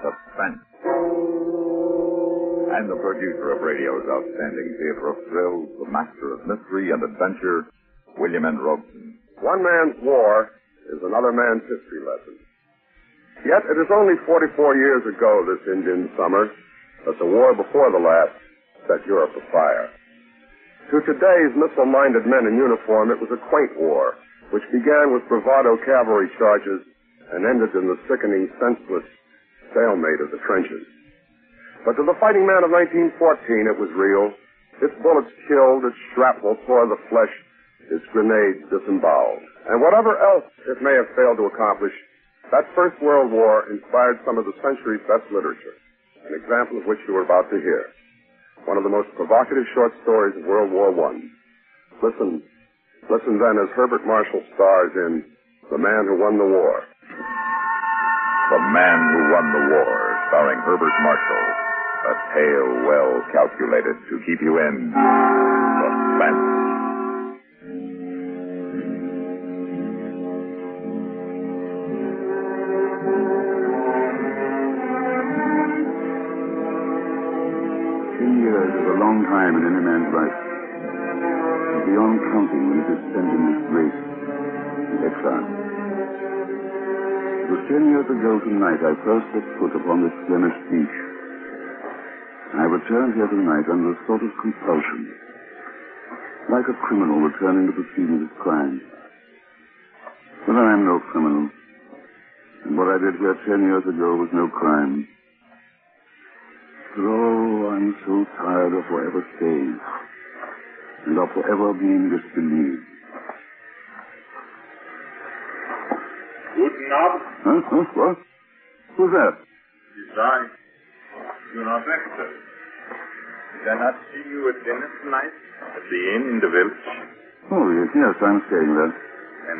Suspense. And the producer of radio's outstanding theater of thrills, the master of mystery and adventure, William N. Robson. One man's war is another man's history lesson. Yet it is only 44 years ago this Indian summer that the war before the last set Europe afire. To today's missile-minded men in uniform, it was a quaint war, which began with bravado cavalry charges and ended in the sickening, senseless stalemate of the trenches. But to the fighting man of 1914, it was real. Its bullets killed, its shrapnel tore the flesh, its grenades disemboweled. And whatever else it may have failed to accomplish, that First World War inspired some of the century's best literature, an example of which you are about to hear. One of the most provocative short stories of World War I. Listen then as Herbert Marshall stars in The Man Who Won the War. The Man Who Won the War, starring Herbert Marshall. A tale well calculated to keep you in suspense. A long time in any man's life. And beyond counting when it is spent in disgrace and exile. It was 10 years ago tonight I first set foot upon this Flemish beach. I returned here tonight under a sort of compulsion, like a criminal returning to the scene of his crime. But I am no criminal, and what I did here 10 years ago was no crime. Oh, I'm so tired of forever staying, and of forever being disbelieved. Guten Abend. Huh? What? Who's that? It's I. You're not Rector. Did I not see you at dinner tonight? At the inn in the village? Oh, yes, I'm staying there. And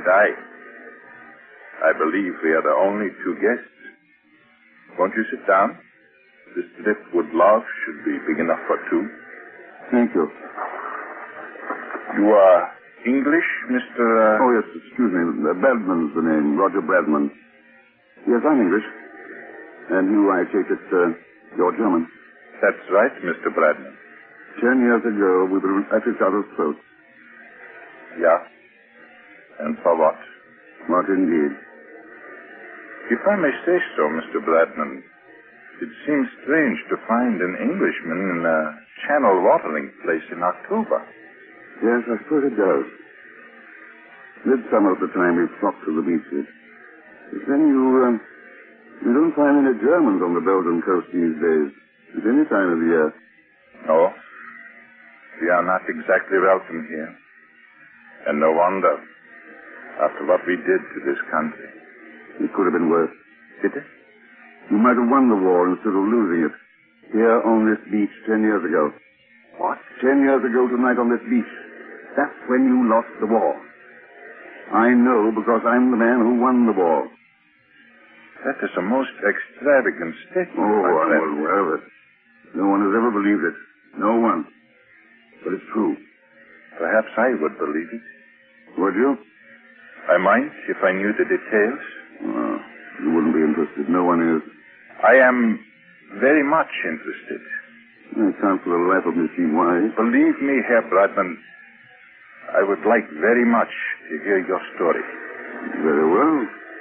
I believe we are the only two guests. Won't you sit down? This driftwood log should be big enough for two. Thank you. You are English, Mr. Oh, yes, excuse me. Bradman's the name, Roger Bradman. Yes, I'm English. And you, I take it, you're German. That's right, Mr. Bradman. 10 years ago, we were at each other's throats. Yeah. And for what? What indeed? If I may say so, Mr. Bradman, it seems strange to find an Englishman in a channel watering place in October. Yes, I suppose it does. Midsummer at the time we flock to the beaches. But then you don't find any Germans on the Belgian coast these days, at any time of the year. No. We are not exactly welcome here. And no wonder, after what we did to this country. It could have been worse. Did it? You might have won the war instead of losing it. Here on this beach 10 years ago. What? 10 years ago tonight on this beach. That's when you lost the war. I know because I'm the man who won the war. That is a most extravagant statement, Oh, my I'm friend. well aware of it. No one has ever believed it. No one. But it's true. Perhaps I would believe it. Would you? I might if I knew the details. Oh, you wouldn't be interested. No one is. I am very much interested. I can't for the life of me see why. Believe me, Herr Bradman, I would like very much to hear your story. Very well.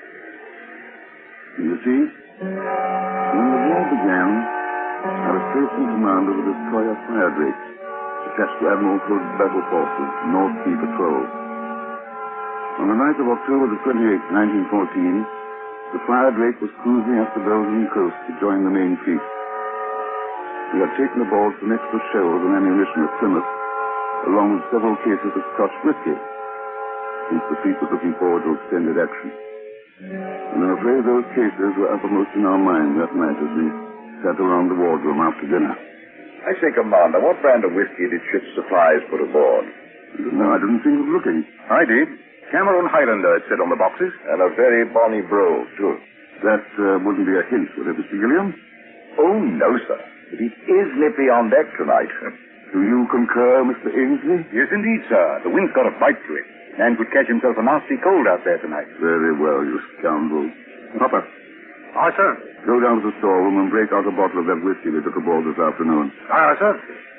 You see, when the war began, I was placed in command of the destroyer Fire Drake, attached to Admiral Hood's battle forces, North Sea Patrol. On the night of October the 28th, 1914, the Fire Drake was cruising up the Belgian coast to join the main fleet. We had taken aboard some extra shells and ammunition at Plymouth, along with several cases of Scotch whiskey, since the fleet was looking forward to extended action. And I'm afraid those cases were uppermost in our mind that night as we sat around the wardroom after dinner. I say, Commander, what brand of whiskey did ship's supplies put aboard? No, I didn't think of looking. I did. Cameron Highlander, it said on the boxes. And a very bonny brogue, too. That wouldn't be a hint, would it, Mr. Gilliam? Oh, no, sir. But it is nippy on deck tonight. Do you concur, Mr. Ainsley? Yes, indeed, sir. The wind's got a bite to it. Man could catch himself a nasty cold out there tonight. Very well, you scoundrel. Hopper, Aye, sir. Go down to the storeroom and break out a bottle of that whiskey they took aboard this afternoon. Aye, sir.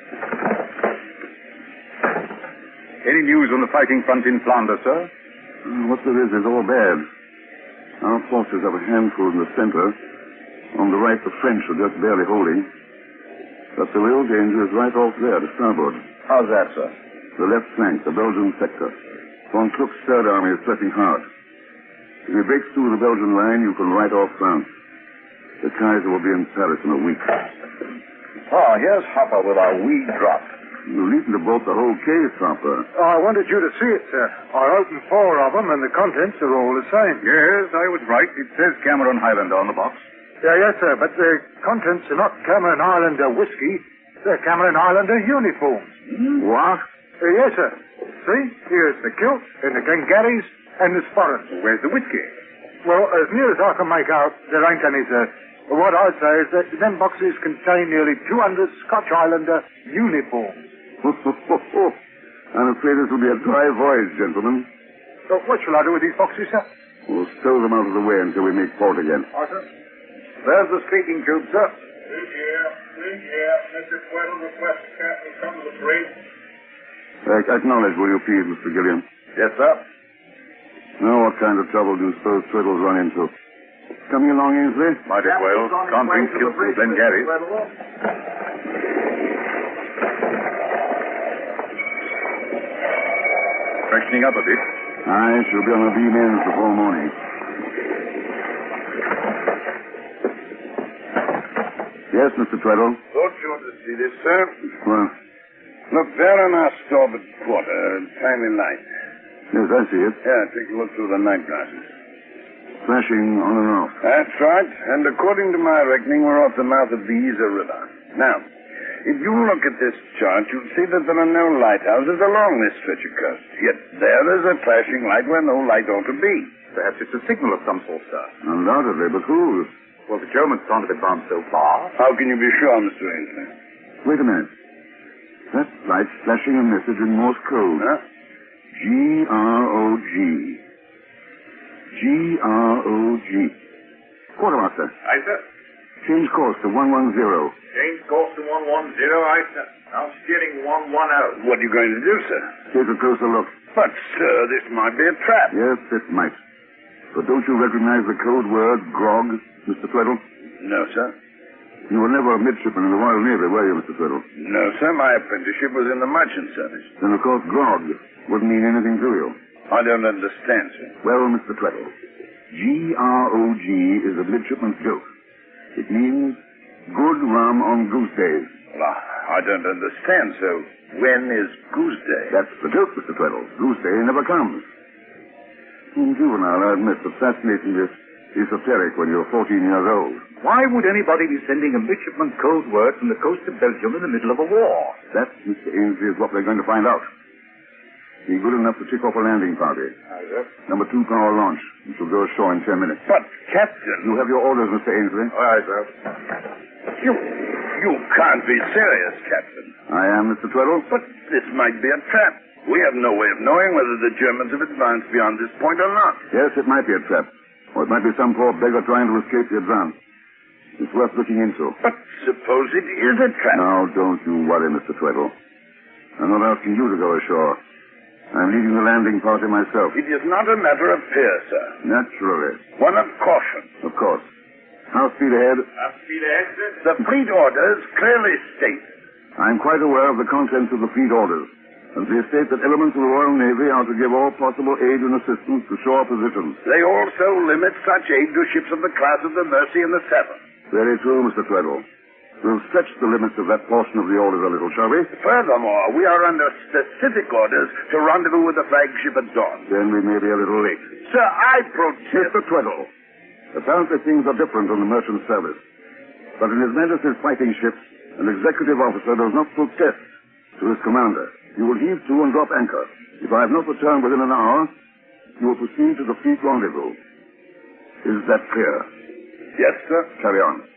Any news on the fighting front in Flanders, sir? What there is all bad. Our forces have a handful in the center. On the right, the French are just barely holding. But the real danger is right off there, to starboard. How's that, sir? The left flank, the Belgian sector. Von Kluck's third army is pressing hard. If you break through the Belgian line, you can right off France. The Kaiser will be in Paris in a week. Oh, here's Hopper with our wee drop. You needn't have bought the whole case, Hopper. I wanted you to see it, sir. I opened 4 of them, and the contents are all the same. Yes, I was right. It says Cameron Highlander on the box. Yes, sir, but the contents are not Cameron Islander whiskey. They're Cameron Islander uniforms. What? Yes, sir. See? Here's the kilt, and the Glengarrys, and the sporrans. Where's the whiskey? Well, as near as I can make out, there ain't any, sir. What I'd say is that them boxes contain nearly 200 Scotch Islander uniforms. I'm afraid this will be a dry voyage, gentlemen. So what shall I do with these boxes, sir? We'll stow them out of the way until we make port again. Aye, sir. There's the speaking tube, sir. Mr. Tweddle requests the captain come to the bridge. Acknowledge, will you please, Mr. Gilliam? Yes, sir. Now, what kind of trouble do you suppose Twiddle's run into? Coming along, Ainsley? Might as well. Can't bring kilts from Glengarry. Freshening up a bit. Aye, she'll be on her beam ends before morning. Yes, Mr. Tweddle? Don't you want to see this, sir? Well, Look, there on our starboard quarter, a tiny light. yes, I see it. Yeah, take a look through the night glasses. Flashing on and off. That's right. And according to my reckoning, we're off the mouth of the Yser River. Now, if you look at this chart, you'll see that there are no lighthouses along this stretch of coast. Yet there is a flashing light where no light ought to be. Perhaps it's a signal of some sort, sir. Undoubtedly, but whose? Well, the Germans can't have advanced so far. How can you be sure, Mr. Ainsley? Wait a minute. That light's flashing a message in Morse code. Huh? G-R-O-G. G-R-O-G. Quartermaster, Aye, sir. change course to 110. Change course to 110, aye, sir. Now steering 110. What are you going to do, sir? Take a closer look. But, sir, this might be a trap. Yes, it might. But don't you recognize the code word, grog, Mr. Tweddle? No, sir. You were never a midshipman in the Royal Navy, were you, Mr. Tweddle? No, sir. My apprenticeship was in the merchant service. Then, of course, grog wouldn't mean anything to you. I don't understand, sir. Well, Mr. Tweddle, G-R-O-G is a midshipman's joke. It means good rum on goose days. Well, I don't understand, so when is Goose Day? That's the joke, Mr. Tweddle. Goose day never comes. In juvenile, I admit, the fascinating is esoteric when you're 14 years old. Why would anybody be sending a midshipman code word from the coast of Belgium in the middle of a war? That, Mr. Ainsley, is what we're going to find out. Be good enough to kick off a landing party. Aye, sir. Number 2 power launch. We shall go ashore in 10 minutes. But, Captain... You have your orders, Mr. Ainsley. Aye, sir. You can't be serious, Captain. I am, Mr. Tweddle. But this might be a trap. We have no way of knowing whether the Germans have advanced beyond this point or not. Yes, it might be a trap. Or it might be some poor beggar trying to escape the advance. It's worth looking into. But suppose it is a trap. Now, don't you worry, Mr. Tweddle. I'm not asking you to go ashore. I'm leading the landing party myself. It is not a matter of fear, sir. Naturally. One of caution. Of course. How speed ahead? Speed ahead, sir. The fleet orders clearly state. I'm quite aware of the contents of the fleet orders. And they state that elements of the Royal Navy are to give all possible aid and assistance to shore positions. They also limit such aid to ships of the class of the Mercy and the Severn. Very true, Mr. Tweddle. We'll stretch the limits of that portion of the orders a little, shall we? Furthermore, we are under specific orders to rendezvous with the flagship at dawn. Then we may be a little late. Sir, I protest. Mr. Tweddle, apparently things are different on the merchant service. But in His Majesty's fighting ships, an executive officer does not protest to his commander. You will heave to and drop anchor. If I have not returned within an hour, you will proceed to the fleet rendezvous. Is that clear? Yes, sir. Carry on.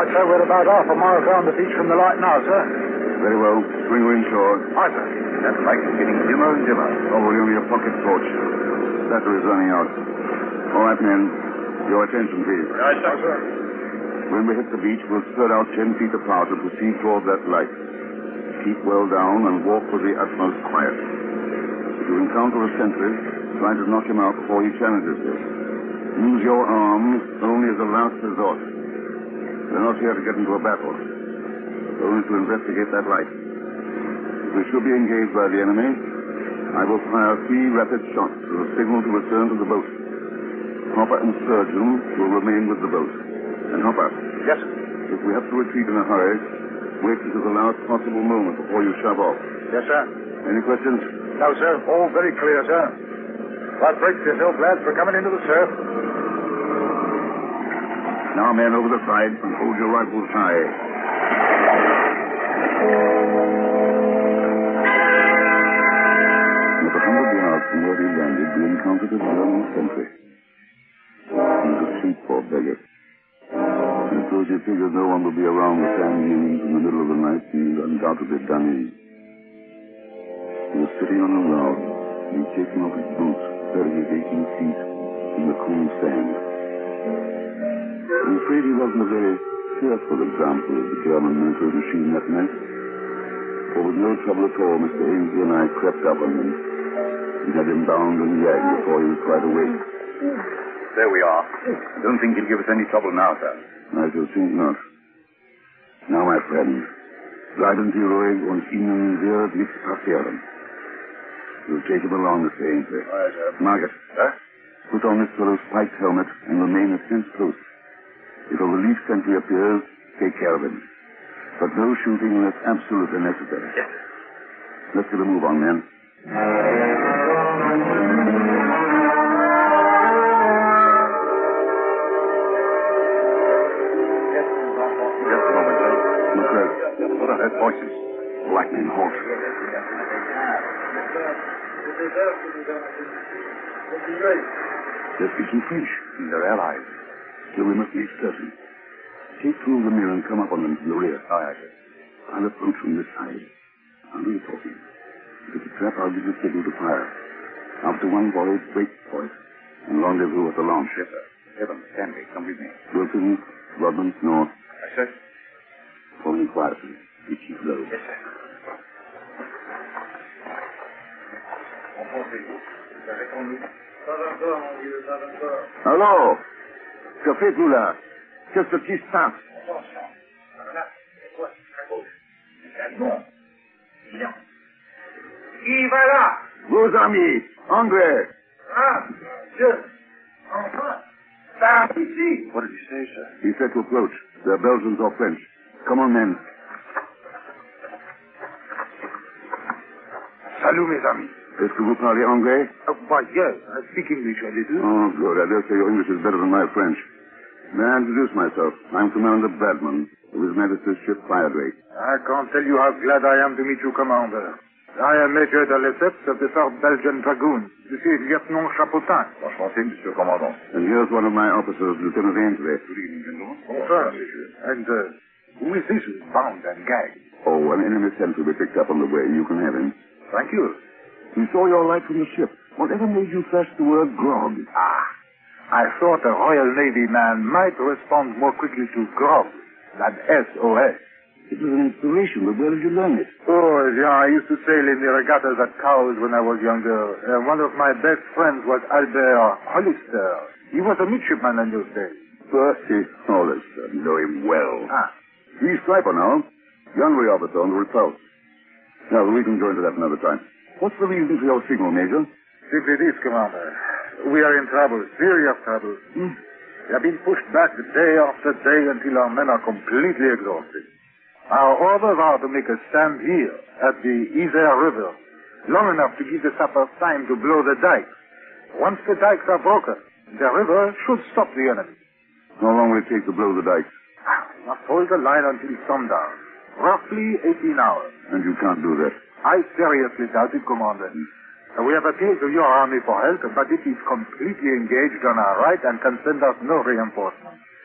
sir. We're about half a mile down the beach from the light now, sir. Very well. Bring her inshore. Aye, sir. That light is getting dimmer and dimmer. Oh, we're only a pocket torch. Battery is running out. All right, men. Your attention, please. Aye, sir. When we hit the beach, we'll spread out 10 feet apart and proceed toward that light. Keep well down and walk with the utmost quiet. If you encounter a sentry, try to knock him out before he challenges you. Use your arms only as a last resort. We're not here to get into a battle, but only to investigate that light. If we should be engaged by the enemy, I will fire 3 rapid shots as a signal to return to the boat. Hopper and Sturgeon will remain with the boat. And Hopper. Yes, sir. If we have to retreat in a hurry, wait until the last possible moment before you shove off. Yes, sir. Any questions? No, sir. All very clear, sir. Well, brace yourself, lads, for coming into the surf. Now, men, over the side and hold your rifles high. At 100 yards from where we landed, we encountered a German sentry. He was asleep, poor beggar. And so as you figured no one would be around the sand dunes in the middle of the night, he was undoubtedly done in. He was sitting on a log, and he'd taken off his boots, burying his aching feet in the cool sand. I'm afraid he wasn't a very cheerful example of the German military machine that night. For with no trouble at all, Mr. Ainsley and I crept up on him. We had him bound and gagged before he was quite awake. There we are. Don't think he'll give us any trouble now, sir. I shall think not. Now, my friend, bleiben Sie ruhig und Ihnen wird nichts passieren. We'll take him along, Mr. Ainsley. Aye, sir. Margaret, Sir? put on this fellow's spiked helmet and remain a tense close. If a relief sentry appears, take care of him. But no shooting unless absolutely necessary. Yes. Let's get a move on, men. Just a moment, sir. Look right. What are her voices? Lightning halt. They're speaking French. They're allies. So we must be certain. Take through the mirror and come up on them from the rear. Aye, sir. I'll approach from this side. I'll do the talking. If it's a trap, I'll give you a signal to fire. After one volley, break for it. And rendezvous at the launch. Yes, sir. Evans, Stanley, come with me. Wilson, Rodman, North. Aye, sir. Follow me quietly. We keep low. Yes, sir. Allô? Que faites-vous là? Qu'est-ce qui se passe? Qui va là? Vos amis, anglais. Ah, Dieu. Enfin. Par ici. What did he say, sir? He said to approach. They're Belgians or French. Come on, men. Salut, mes amis. Est-ce que vous parlez anglais? Why, yes. I speak English a little. Oh, good. I dare say your English is better than my French. May I introduce myself? I'm Commander Bradman, of His Majesty's ship Firedrake. I can't tell you how glad I am to meet you, Commander. I am Major de Lesseps of the 3rd Belgian Dragoons. This is Lieutenant Chapotin. Enchanté, Monsieur Commandant. And here's one of my officers, Lieutenant Ainsley. Good evening, gentlemen. Sir. And who is this who's bound and gagged? Oh, an enemy sentry we picked up on the way. You can have him. Thank you. We saw your light from the ship. Whatever made you flash the word grog? I thought a Royal Navy man might respond more quickly to grog than SOS. It was an inspiration, but where did you learn it? Oh, yeah, I used to sail in the regattas at Cowes when I was younger. One of my best friends was Albert Hollister. He was a midshipman in those days. Percy Hollister. Know him well. He's Striper now. Gunnery officer on the Repulse. Now, we can go into that another time. What's the reason for your signal, Major? Simply this, Commander. We are in trouble, serious trouble. We have been pushed back day after day until our men are completely exhausted. Our orders are to make a stand here at the Isère River, long enough to give the sappers time to blow the dikes. Once the dikes are broken, the river should stop the enemy. How long will it take to blow the dikes? We must hold the line until sundown. Roughly 18 hours. And you can't do that. I seriously doubt it, Commander. We have appealed to your army for help, but it is completely engaged on our right and can send us no reinforcements.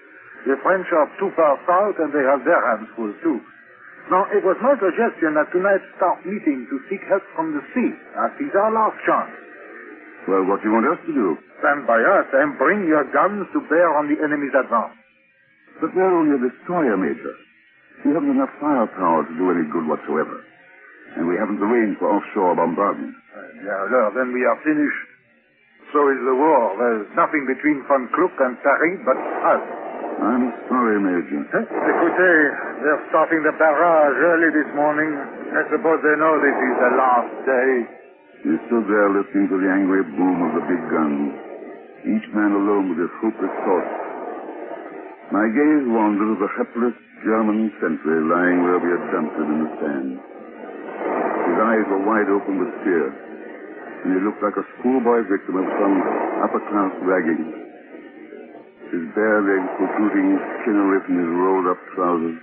The French are too far south, and they have their hands full, too. Now, it was my suggestion that tonight start meeting to seek help from the sea, as it's our last chance. Well, what do you want us to do? Stand by us and bring your guns to bear on the enemy's advance. But we're only a destroyer, Major. We haven't enough firepower to do any good whatsoever. And we haven't the range for offshore bombardment. Then we are finished. So is the war. There's nothing between Von Kluck and Paris but us. I'm sorry, Major. Écoutez, they're starting the barrage early this morning. I suppose they know this is the last day. We stood there listening to the angry boom of the big guns, each man alone with his hopeless thoughts. My gaze wandered to the hapless German sentry lying where we had dumped him in the sand. His eyes were wide open with fear, and he looked like a schoolboy victim of some upper-class ragging. His bare legs protruding skinnerly from his rolled-up trousers.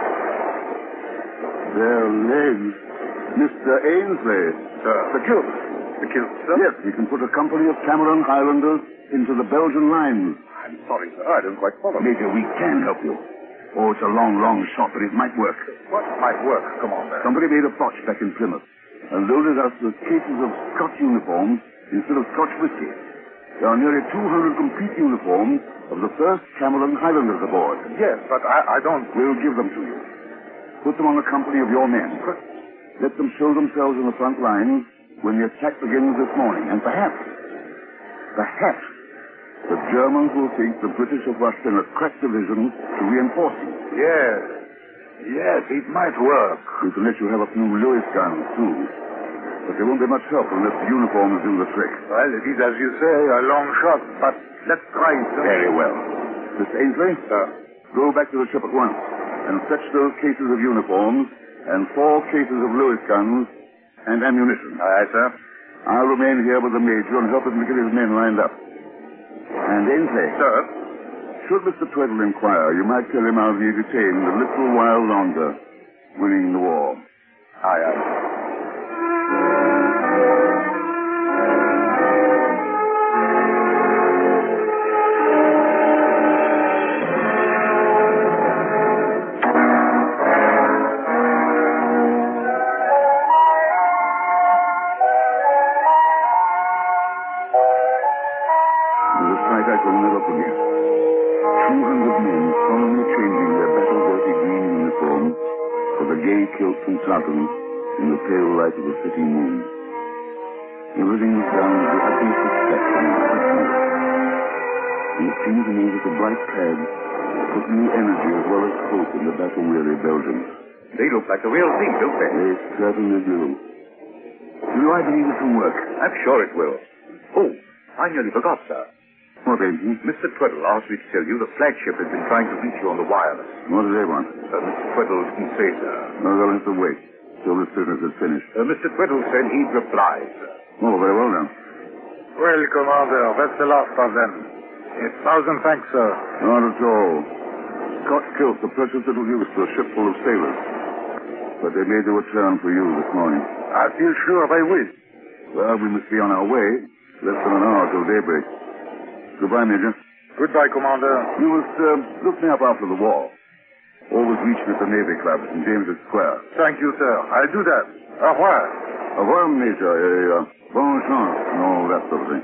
Bare legs? Mr. Ainsley. Sir. The kilt. The kilt, sir? Yes, we can put a company of Cameron Highlanders into the Belgian lines. I'm sorry, sir. I don't quite follow. Major, we can help you. Oh, it's a long, long shot, but it might work. What might work? Come on, there. Somebody made a botch back in Plymouth and loaded us with cases of Scotch uniforms instead of Scotch whiskey. There are nearly 200 complete uniforms of the 1st Cameron Highlanders aboard. Yes, but I don't... We'll give them to you. Put them on a company of your men. Let them show themselves in the front lines when the attack begins this morning. And perhaps, the Germans will think the British have rushed in a crack division to reinforce you. Yes, it might work. We can let you have a few Lewis guns, too. But there won't be much help unless the uniforms do the trick. Well, it is, as you say, a long shot, but let's try it. Very well. Mr. Ainsley? Sir. Go back to the ship at once and fetch those cases of uniforms and 4 cases of Lewis guns and ammunition. Aye, sir. I'll remain here with the Major and help him to get his men lined up. And Ainsley. Sir. Should Mr. Tweddle inquire, you might tell him I'll be detained a little while longer, winning the war. Aye, aye. In the pale light of the setting moon. Everything was done with the utmost respect and quickness. And it seemed to me that the bright clad put new energy as well as hope in the battle-weary Belgians. They look like the real thing, don't they? They certainly do. Do I believe it can work? I'm sure it will. Oh, I nearly forgot, sir. What, Ainsley? Mr. Tweddle asked me to tell you the flagship has been trying to reach you on the wireless. What do they want? Mr. Tweddle didn't say, sir. No, they'll have to wait till this business is finished. Mr. Tweddle said he'd reply, sir. Oh, very well, then. Well, Commander, that's the last of them. 1,000 thanks, sir. Not at all. Scott kills the precious little use to a ship full of sailors. But they made their return for you this morning. I feel sure they will. Well, we must be on our way. Less than an hour till daybreak. Goodbye, Major. Goodbye, Commander. You must look me up after the war. Always reach me at the Navy Club in James's Square. Thank you, sir. I'll do that. Au revoir. Au revoir, Major. Bonne chance and all that sort of thing.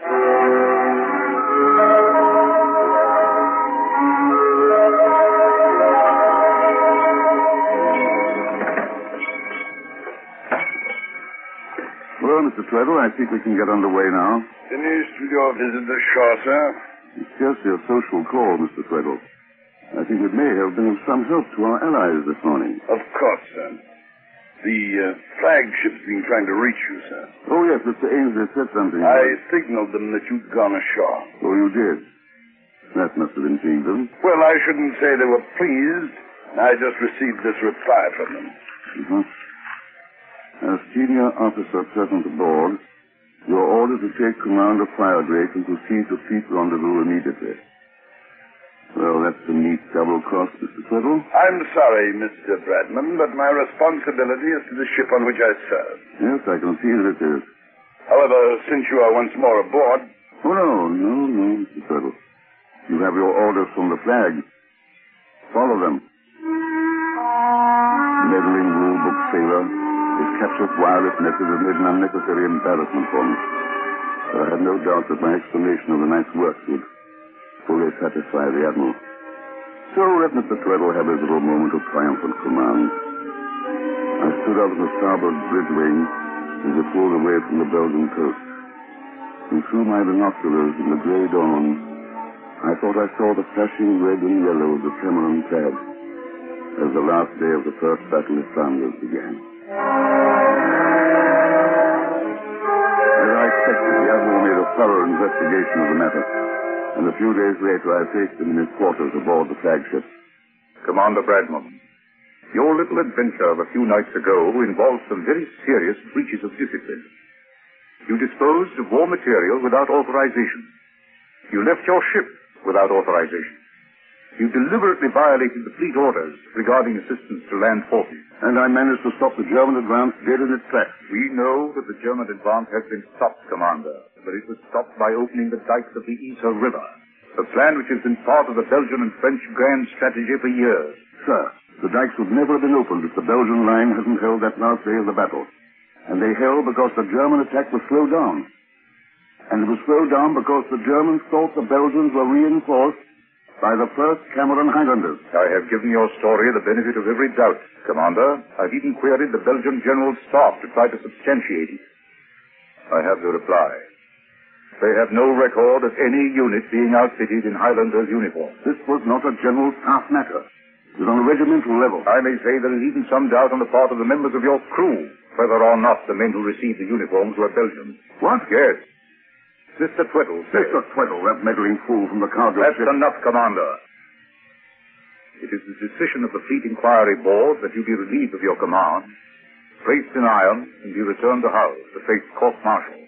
Well, Mr. Tweddle, I think we can get underway now. Finished with your visit ashore, sir? It's scarcely a social call, Mr. Tweddle. I think it may have been of some help to our allies this morning. Of course, sir. The flagship's been trying to reach you, sir. Oh, yes, Mr. Ainsley said something. I signaled them that you'd gone ashore. Oh, you did? That must have intrigued them. Well, I shouldn't say they were pleased. I just received this reply from them. Mm-hmm. As senior officer present aboard, you are ordered to take command of Firedrake and proceed to Fleet Rendezvous immediately. Well, that's a neat double cross, Mr. Tweddle. I'm sorry, Mr. Bradman, but my responsibility is to the ship on which I serve. Yes, I can see that it is. However, since you are once more aboard... Oh, no, Mr. Tweddle. You have your orders from the flag. all of them. Meddling rule-book sailor, his captious wireless message had made an unnecessary embarrassment for me. But I had no doubt that my explanation of the night's work would fully satisfy the Admiral. So let Mr. Tweddle have his little moment of triumphant command. I stood out of the starboard bridge wing as it pulled away from the Belgian coast. And through my binoculars in the grey dawn, I thought I saw the flashing red and yellow of the Cameron flag as the last day of the First Battle of Flanders began. As I expected, the Admiral made a thorough investigation of the matter, and a few days later I faced him in his quarters aboard the flagship. Commander Bradman, your little adventure of a few nights ago involved some very serious breaches of discipline. You disposed of war material without authorization. You left your ship without authorization. You deliberately violated the fleet orders regarding assistance to land forces. And I managed to stop the German advance dead in its tracks. We know that the German advance has been stopped, Commander, but it was stopped by opening the dikes of the Yser River, a plan which has been part of the Belgian and French grand strategy for years. Sir, the dikes would never have been opened if the Belgian line hadn't held that last day of the battle. And they held because the German attack was slowed down. And it was slowed down because the Germans thought the Belgians were reinforced by the 1st Cameron Highlanders. I have given your story the benefit of every doubt, Commander. I've even queried the Belgian General Staff to try to substantiate it. I have the reply. They have no record of any unit being outfitted in Highlanders' uniforms. This was not a General Staff matter. It was on a regimental level. I may say there is even some doubt on the part of the members of your crew whether or not the men who received the uniforms were Belgians. What? Yes. Mr. Tweddle. Mr. Tweddle, that meddling fool from the cargo That's ship. enough, Commander. It is the decision of the Fleet Inquiry Board that you be relieved of your command, placed in irons, and be returned to Hull to face court-martial.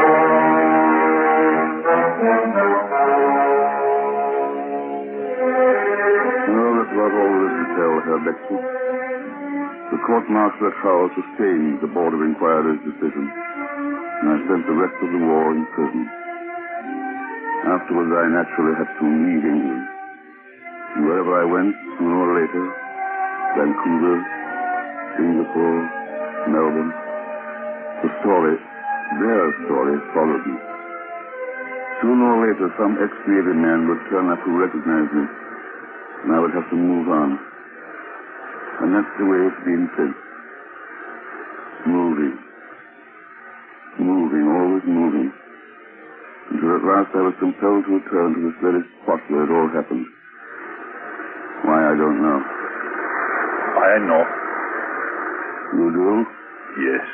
Well, that was all there is to tell, Herr Bexel. The court-martial at Hull sustained the Board of Inquiry's decision, and I spent the rest of the war in prison. Afterwards, I naturally had to leave England. And wherever I went, sooner or later, Vancouver, Singapore, Melbourne, the story, their story, followed me. Sooner or later, some ex-Navy man would turn up to recognize me, and I would have to move on. And that's the way it's been since. Moving. Moving, always moving. Until at last I was compelled to return to this very spot where it all happened. Why, I don't know. I know. You do? Yes.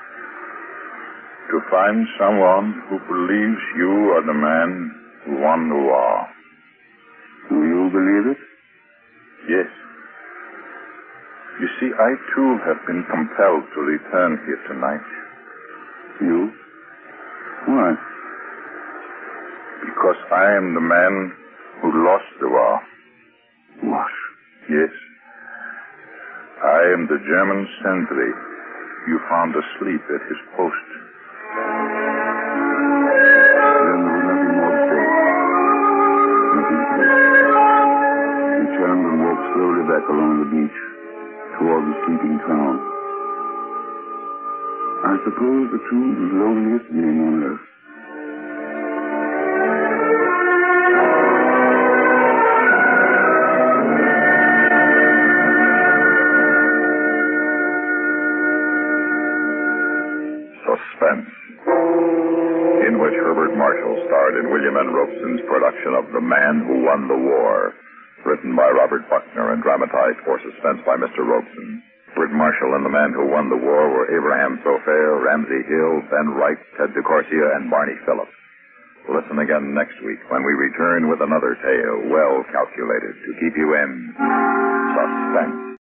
To find someone who believes you are the man who won the war. Do you believe it? Yes. You see, I too have been compelled to return here tonight. You? Why? Because I am the man who lost the war. What? Yes. I am the German sentry you found asleep at his post. Then there was nothing more to say. Nothing to say. He turned and walked slowly back along the beach toward the sleeping town. I suppose the truth is the loneliest name on earth. Suspense, in which Herbert Marshall starred in William N. Robeson's production of The Man Who Won the War, written by Robert Buckner and dramatized for suspense by Mr. Robeson. Herbert Marshall and The Man Who Won the War were Abraham Sofair, Ramsey Hill, Ben Wright, Ted DeCorsia, and Barney Phillips. Listen again next week when we return with another tale well calculated to keep you in suspense.